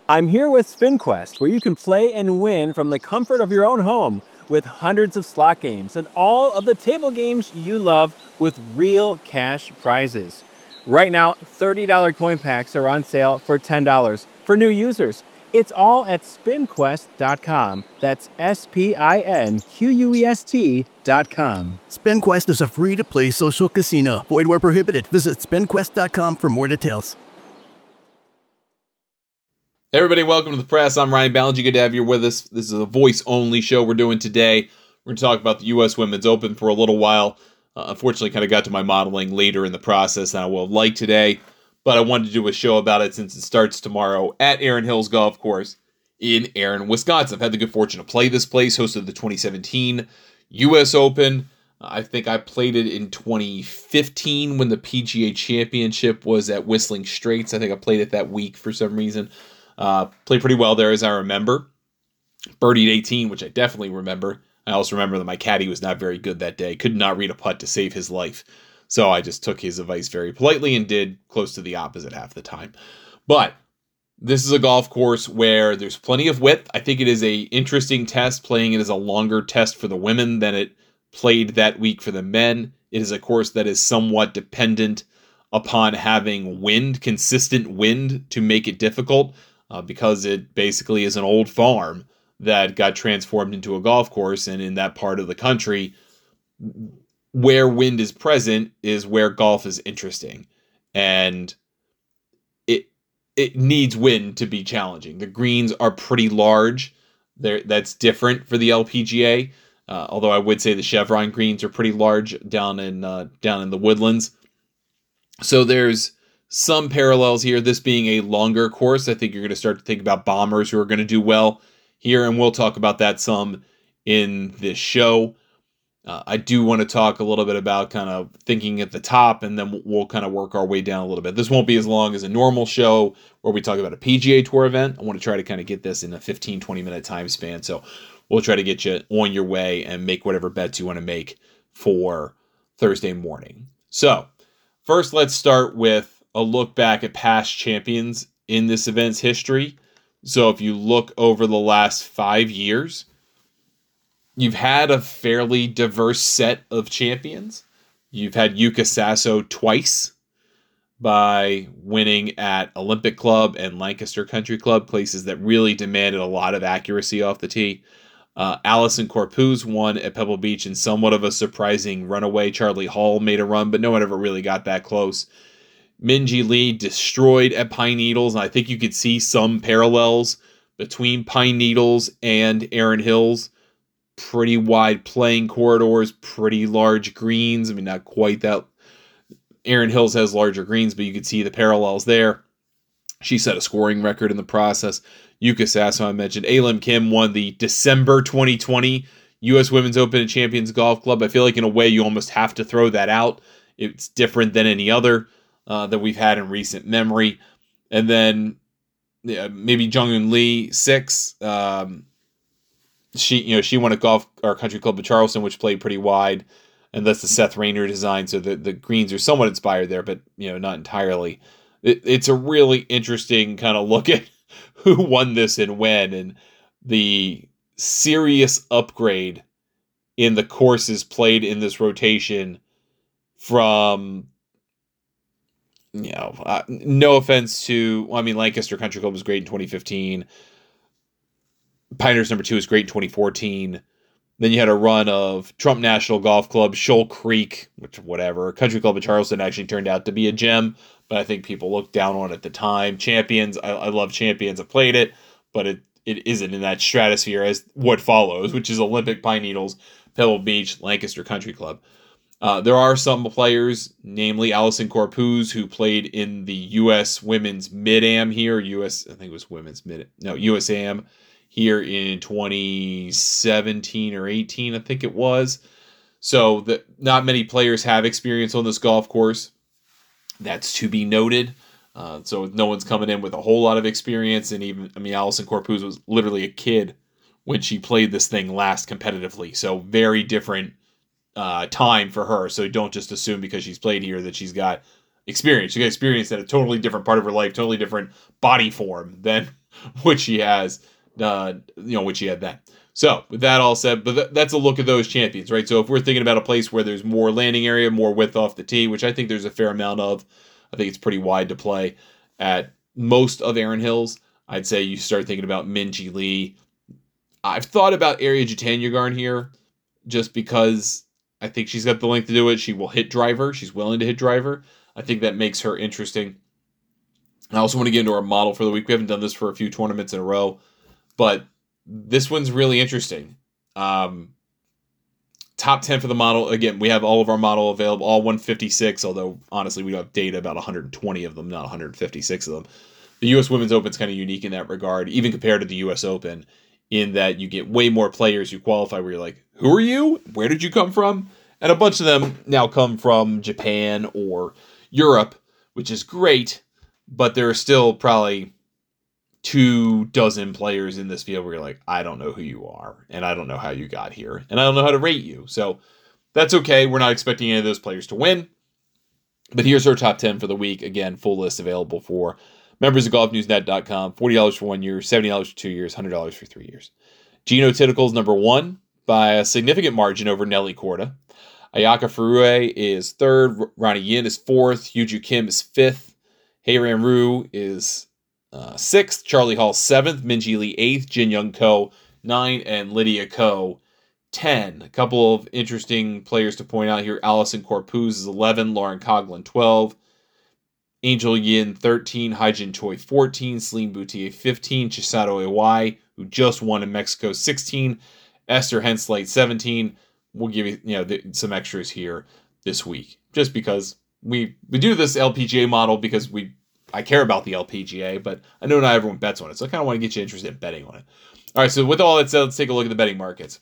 I'm here with SpinQuest, where you can play and win from the comfort of your own home with hundreds of slot games and all of the table games you love with real cash prizes. Right now, $30 coin packs are on sale for $10 for new users. It's all at spinquest.com. That's SPINQUEST.com. SpinQuest is a free-to-play social casino. Void where prohibited. Visit spinquest.com for more details. Hey everybody, welcome to the press. I'm Ryan Ballinger. Good to have you with us. This is a voice-only show we're doing today. We're going to talk about the U.S. Women's Open for a little while. Unfortunately, kind of got to my modeling later in the process than I will have liked today, but I wanted to do a show about it since it starts tomorrow at Erin Hills Golf Course in Erin, Wisconsin. I've had the good fortune to play this place, hosted the 2017 U.S. Open. I think I played it in 2015 when the PGA Championship was at Whistling Straits. I think I played it that week for some reason. Played pretty well there, as I remember. Birdied 18, which I definitely remember. I also remember that my caddy was not very good that day. Could not read a putt to save his life. So I just took his advice very politely and did close to the opposite half the time. But this is a golf course where there's plenty of width. I think it is a interesting test. Playing it as a longer test for the women than it played that week for the men. It is a course that is somewhat dependent upon having wind, consistent wind, to make it difficult. Because it basically is an old farm that got transformed into a golf course, and in that part of the country, where wind is present is where golf is interesting, and it needs wind to be challenging. The greens are pretty large. That's different for the LPGA, although I would say the Chevron greens are pretty large down in the Woodlands. So there's some parallels here. This being a longer course, I think you're going to start to think about bombers who are going to do well here, and we'll talk about that some in this show. I do want to talk a little bit about kind of thinking at the top, and then we'll kind of work our way down a little bit. This won't be as long as a normal show where we talk about a PGA Tour event. I want to try to kind of get this in a 15-20 minute time span, so we'll try to get you on your way and make whatever bets you want to make for Thursday morning. So first, let's start with a look back at past champions in this event's history. So if you look over the last 5 years, you've had a fairly diverse set of champions. You've had Yuka Sasso twice by winning at Olympic Club and Lancaster Country Club, places that really demanded a lot of accuracy off the tee. Allisen Corpuz won at Pebble Beach in somewhat of a surprising runaway. Charlie Hall made a run, but no one ever really got that close. Minjee Lee destroyed at Pine Needles, and I think you could see some parallels between Pine Needles and Erin Hills. Pretty wide playing corridors, pretty large greens. I mean, not quite that. Erin Hills has larger greens, but you could see the parallels there. She set a scoring record in the process. Yuka Sasso, I mentioned. Alim Kim won the December 2020 U.S. Women's Open at Champions Golf Club. I feel like in a way you almost have to throw that out. It's different than any other that we've had in recent memory. And then maybe Jung-Eun Lee, 6. She won at Golf or Country Club of Charleston, which played pretty wide, and that's the Seth Rayner design. So the greens are somewhat inspired there, but not entirely. It's a really interesting kind of look at who won this and when, and the serious upgrade in the courses played in this rotation from. No offense to, Lancaster Country Club was great in 2015. Pinehurst number 2 was great in 2014. Then you had a run of Trump National Golf Club, Shoal Creek, whatever. Country Club of Charleston actually turned out to be a gem, but I think people looked down on it at the time. Champions, I love Champions. I played it, but it isn't in that stratosphere as what follows, which is Olympic, Pine Needles, Pebble Beach, Lancaster Country Club. There are some players, namely Allisen Corpuz, who played in the U.S. Women's Mid-Am here. USAM here in 2017 or 18, I think it was. So not many players have experience on this golf course. That's to be noted. So no one's coming in with a whole lot of experience. And Allisen Corpuz was literally a kid when she played this thing last competitively. So very different time for her. So don't just assume because she's played here that she's got experience. She got experience at a totally different part of her life, totally different body form than what she has, what she had then. So with that all said, but that's a look at those champions, right? So if we're thinking about a place where there's more landing area, more width off the tee, which I think there's a fair amount of, I think it's pretty wide to play at most of Erin Hills. I'd say you start thinking about Minjee Lee. I've thought about Ariya Jutanugarn here just because I think she's got the length to do it. She will hit driver. She's willing to hit driver. I think that makes her interesting. I also want to get into our model for the week. We haven't done this for a few tournaments in a row, but this one's really interesting. Top 10 for the model. Again, we have all of our model available, all 156, although honestly we don't have data about 120 of them, not 156 of them. The U.S. Women's Open is kind of unique in that regard, even compared to the U.S. Open, in that you get way more players who qualify where you're like, who are you? Where did you come from? And a bunch of them now come from Japan or Europe, which is great, but there are still probably 24 players in this field where you're like, I don't know who you are, and I don't know how you got here, and I don't know how to rate you. So that's okay. We're not expecting any of those players to win. But here's our top 10 for the week. Again, full list available for members of golfnewsnet.com. $40 for 1 year, $70 for 2 years, $100 for 3 years. Gino Titicle's number 1 by a significant margin over Nelly Korda. Ayaka Furue is 3rd. Ronnie Yin is 4th. Yuju Kim is 5th. Heiran Ryu is 6th. Charlie Hall 7th. Minjee Lee 8th. Jin Young Ko 9th. And Lydia Ko 10. A couple of interesting players to point out here. Allison Corpuz is 11. Lauren Coughlin 12. Angel Yin 13. Haijin Choi 14. Celine Boutier 15. Chisato Iwai, who just won in Mexico, 16. Esther Hensleit 17. We'll give you some extras here this week, just because we do this LPGA model because I care about the LPGA, but I know not everyone bets on it, so I kind of want to get you interested in betting on it. All right, so with all that said, let's take a look at the betting markets.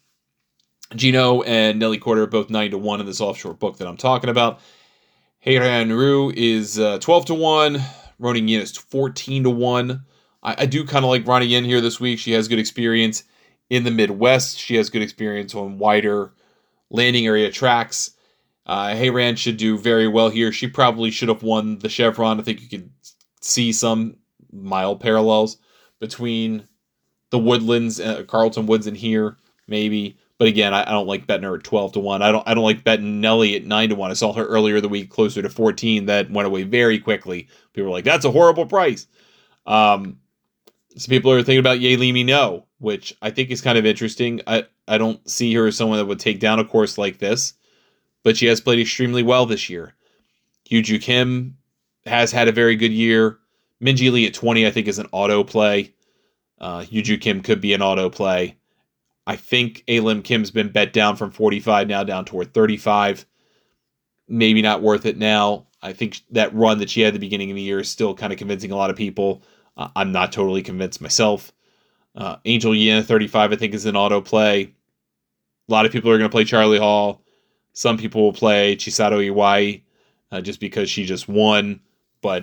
Gino and Nelly Korda are both 9-1 in this offshore book that I'm talking about. Heiran Ryu is 12-1. Ronnie Yin is 14-1. I do kind of like Ronnie Yin here this week. She has good experience in the Midwest. She has good experience on wider landing area tracks. Heiran should do very well here. She probably should have won the Chevron. I think you can see some mild parallels between the Woodlands, Carlton Woods, and here, maybe. But again, I don't like betting her at 12-1. I don't like betting Nelly at 9-1. I saw her earlier the week closer to 14. That went away very quickly. People were like, "That's a horrible price." Some people are thinking about Ye Li Mi No, which I think is kind of interesting. I don't see her as someone that would take down a course like this, but she has played extremely well this year. Yuju Kim has had a very good year. Minjee Lee at 20, I think, is an auto play. Yuju Kim could be an auto play. I think A-Lim Kim's been bet down from 45 now down toward 35. Maybe not worth it now. I think that run that she had at the beginning of the year is still kind of convincing a lot of people. I'm not totally convinced myself. Angel Yin at 35, I think, is an auto play. A lot of people are going to play Charlie Hall. Some people will play Chisato Iwai just because she just won. But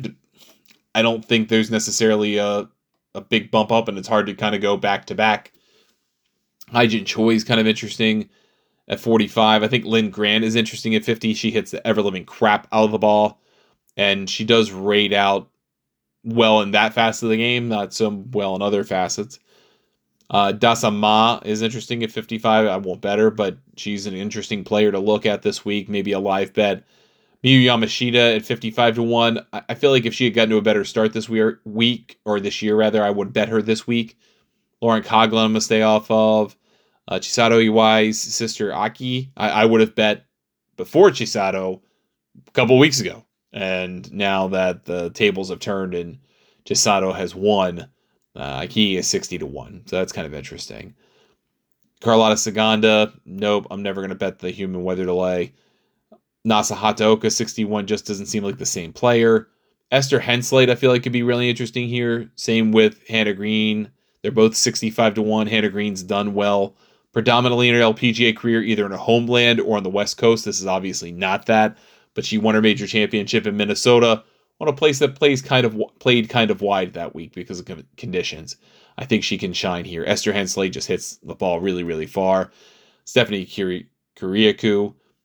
I don't think there's necessarily a big bump up, and it's hard to kind of go back to back. Haijin Choi is kind of interesting at 45. I think Lynn Grant is interesting at 50. She hits the ever-living crap out of the ball, and she does rate out well in that facet of the game, not so well in other facets. Dasa Ma is interesting at 55. I won't bet her, but she's an interesting player to look at this week. Maybe a live bet. Miyu Yamashita at 55-1. I feel like if she had gotten to a better start this week, or this year rather, I would bet her this week. Lauren Coughlin I'm going to stay off of. Chisato Iwai's sister Aki, I would have bet before Chisato a couple weeks ago. And now that the tables have turned and Chisato has won, Aki is 60-1. So that's kind of interesting. Carlotta Saganda, nope, I'm never going to bet the human weather delay. Nasa Hataoka, 61, just doesn't seem like the same player. Esther Hensleit, I feel like could be really interesting here. Same with Hannah Green. They're both 65-1. Hannah Green's done well, predominantly in her LPGA career, either in her homeland or on the West Coast. This is obviously not that, but she won her major championship in Minnesota on a place that played kind of wide that week because of conditions. I think she can shine here. Esther Hensleit just hits the ball really, really far. Stephanie Kiriakou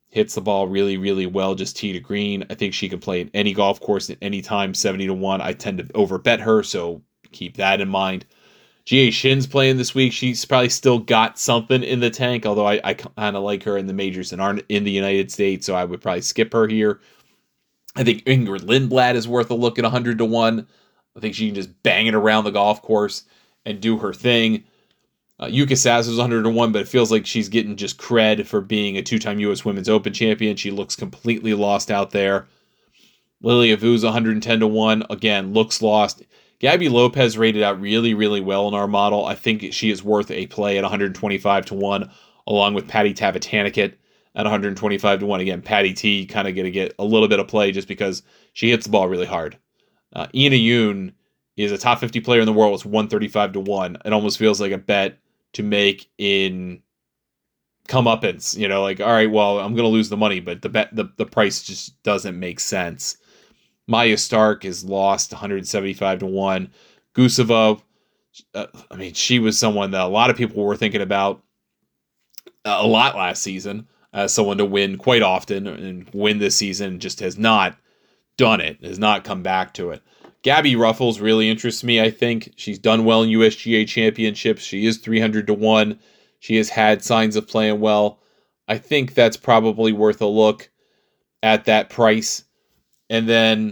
hits the ball really, really well, just tee to green. I think she can play at any golf course at any time, 70-1. I tend to overbet her, so keep that in mind. Jia Shin's playing this week. She's probably still got something in the tank, although I kind of like her in the majors and aren't in the United States, so I would probably skip her here. I think Ingrid Lindblad is worth a look at 100-1. I think she can just bang it around the golf course and do her thing. Yuka Sass is 100-1, but it feels like she's getting just cred for being a two-time U.S. Women's Open champion. She looks completely lost out there. Lilia Vu's 110-1. Again, looks lost. Gabby Lopez rated out really, really well in our model. I think she is worth a play at 125-1, along with Patty Tavatanakit at 125-1. Again, Patty T kind of going to get a little bit of play just because she hits the ball really hard. Ina Yoon is a top 50 player in the world. It's 135-1. It almost feels like a bet to make in comeuppance. Like, all right, well, I'm going to lose the money, but the price just doesn't make sense. Maya Stark is lost 175-1. Guseva, she was someone that a lot of people were thinking about a lot last season as someone to win quite often and win this season, just has not done it, has not come back to it. Gabby Ruffles really interests me, I think. She's done well in USGA championships. She is 300-1. She has had signs of playing well. I think that's probably worth a look at that price. And then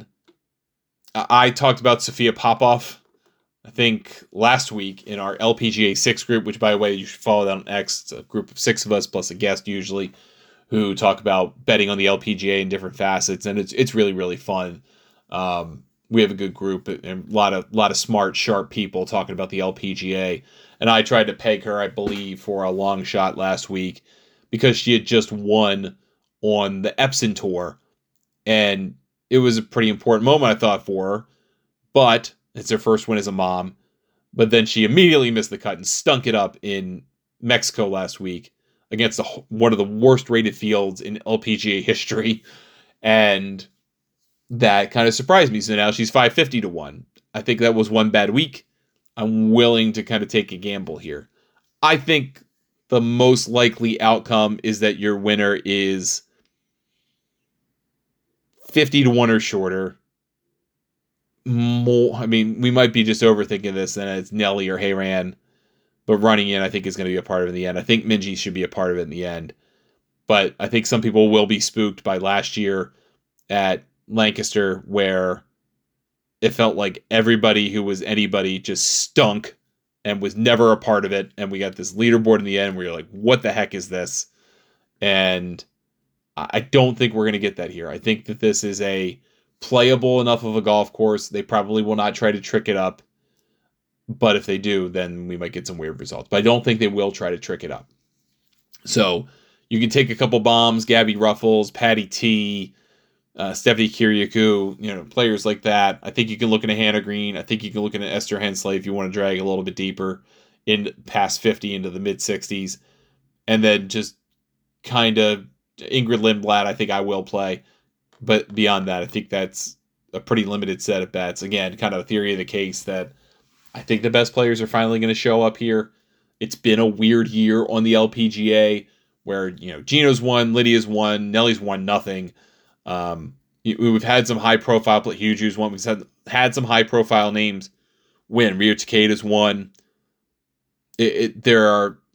I talked about Sophia Popov, I think, last week in our LPGA 6 group, which, by the way, you should follow that on X. It's a group of 6 of us plus a guest usually who talk about betting on the LPGA in different facets, and it's really, really fun. We have a good group and a lot of smart, sharp people talking about the LPGA. And I tried to peg her, I believe, for a long shot last week because she had just won on the Epson Tour. And it was a pretty important moment, I thought, for her. But it's her first win as a mom. But then she immediately missed the cut and stunk it up in Mexico last week against one of the worst rated fields in LPGA history. And that kind of surprised me. So now she's 550-1. I think that was one bad week. I'm willing to kind of take a gamble here. I think the most likely outcome is that your winner is 50-1 or shorter. More, we might be just overthinking this, and it's Nelly or Hayran, but running in, I think, is going to be a part of it in the end. I think Minjee should be a part of it in the end. But I think some people will be spooked by last year at Lancaster, where it felt like everybody who was anybody just stunk and was never a part of it. And we got this leaderboard in the end where you're like, what the heck is this? And I don't think we're going to get that here. I think that this is a playable enough of a golf course. They probably will not try to trick it up. But if they do, then we might get some weird results. But I don't think they will try to trick it up. So you can take a couple bombs, Gabby Ruffles, Patty T, Stephanie Kiriakou, players like that. I think you can look at a Hannah Green. I think you can look at an Esther Hensley if you want to drag a little bit deeper in past 50 into the mid 60s. And then just kind of Ingrid Lindblad, I think I will play. But beyond that, I think that's a pretty limited set of bets. Again, kind of a theory of the case that I think the best players are finally going to show up here. It's been a weird year on the LPGA where, Gino's won, Lydia's won, Nelly's won nothing. We've had some high-profile Huju's won. We've had some high-profile names win. Rio Takeda's won. There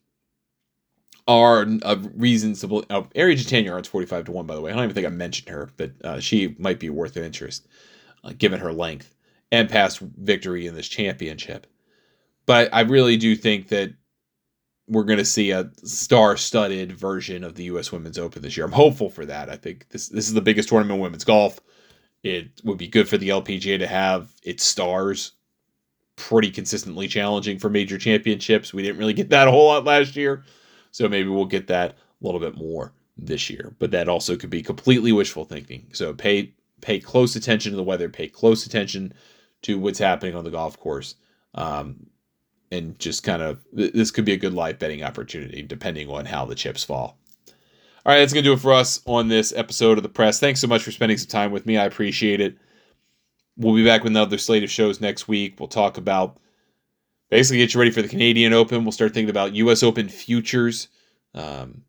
are reasons to believe. Ari Jatanyar's 45-1, by the way. I don't even think I mentioned her, but she might be worth an interest, given her length and past victory in this championship. But I really do think that we're going to see a star-studded version of the U.S. Women's Open this year. I'm hopeful for that. I think this is the biggest tournament in women's golf. It would be good for the LPGA to have its stars pretty consistently challenging for major championships. We didn't really get that a whole lot last year, so maybe we'll get that a little bit more this year. But that also could be completely wishful thinking. So pay close attention to the weather. Pay close attention to what's happening on the golf course. And just kind of, this could be a good live betting opportunity depending on how the chips fall. All right, that's going to do it for us on this episode of The Press. Thanks so much for spending some time with me. I appreciate it. We'll be back with another slate of shows next week. We'll talk about, basically get you ready for the Canadian Open. We'll start thinking about U.S. Open futures.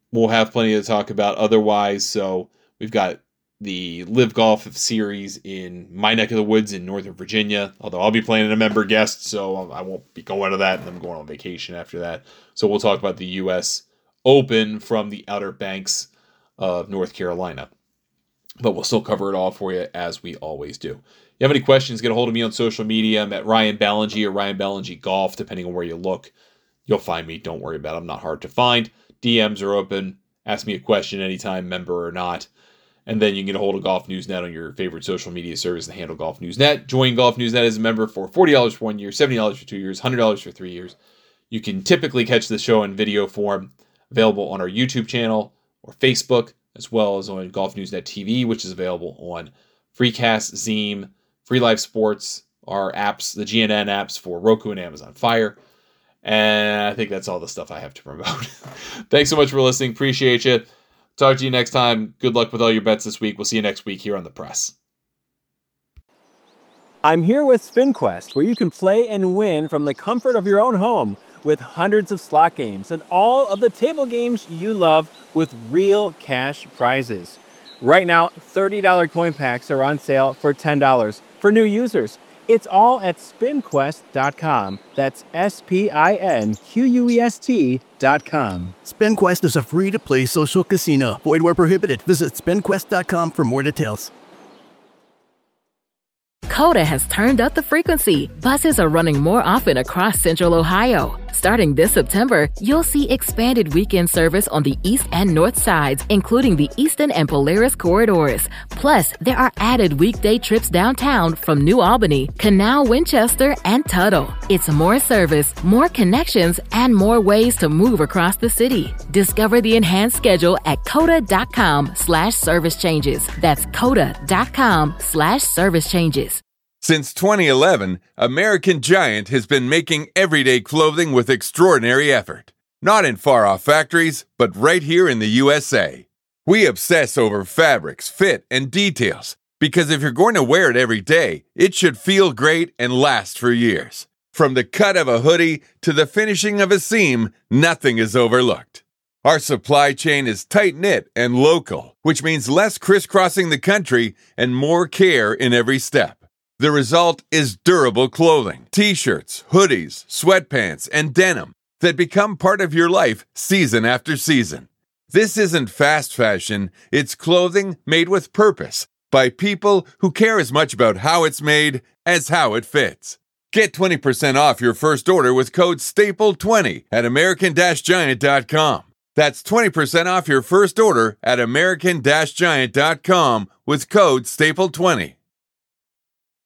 we'll have plenty to talk about otherwise. So we've got the Live Golf Series in my neck of the woods in Northern Virginia, although I'll be playing in a member guest, so I won't be going to that, and I'm going on vacation after that. So we'll talk about the U.S. Open from the Outer Banks of North Carolina. But we'll still cover it all for you, as we always do. If you have any questions, get a hold of me on social media. I'm at Ryan Ballingy or Ryan Ballingy Golf, depending on where you look. You'll find me. Don't worry about it. I'm not hard to find. DMs are open. Ask me a question anytime, member or not. And then you can get a hold of Golf Newsnet on your favorite social media service, the handle Golf Newsnet. Join Golf Newsnet as a member for $40 for 1 year, $70 for 2 years, $100 for 3 years. You can typically catch the show in video form, available on our YouTube channel or Facebook, as well as on Golf Newsnet TV, which is available on Freecast, Zeem, Free Life Sports, our apps, the GNN apps for Roku and Amazon Fire. And I think that's all the stuff I have to promote. Thanks so much for listening. Appreciate you. Talk to you next time. Good luck with all your bets this week. We'll see you next week here on The Press. I'm here with SpinQuest, where you can play and win from the comfort of your own home with hundreds of slot games and all of the table games you love with real cash prizes. Right now, $30 coin packs are on sale for $10 for new users. It's all at SpinQuest.com. That's SpinQuest.com. SpinQuest is a free-to-play social casino. Void where prohibited. Visit SpinQuest.com for more details. Coda has turned up the frequency. Buses are running more often across Central Ohio. Starting this September, you'll see expanded weekend service on the east and north sides, including the Eastern and Polaris corridors. Plus, there are added weekday trips downtown from New Albany, Canal, Winchester, and Tuttle. It's more service, more connections, and more ways to move across the city. Discover the enhanced schedule at coda.com/service changes. That's coda.com/service changes. Since 2011, American Giant has been making everyday clothing with extraordinary effort. Not in far-off factories, but right here in the USA. We obsess over fabrics, fit, and details, because if you're going to wear it every day, it should feel great and last for years. From the cut of a hoodie to the finishing of a seam, nothing is overlooked. Our supply chain is tight-knit and local, which means less crisscrossing the country and more care in every step. The result is durable clothing, t-shirts, hoodies, sweatpants, and denim that become part of your life season after season. This isn't fast fashion, it's clothing made with purpose by people who care as much about how it's made as how it fits. Get 20% off your first order with code STAPLE20 at American-Giant.com. That's 20% off your first order at American-Giant.com with code STAPLE20.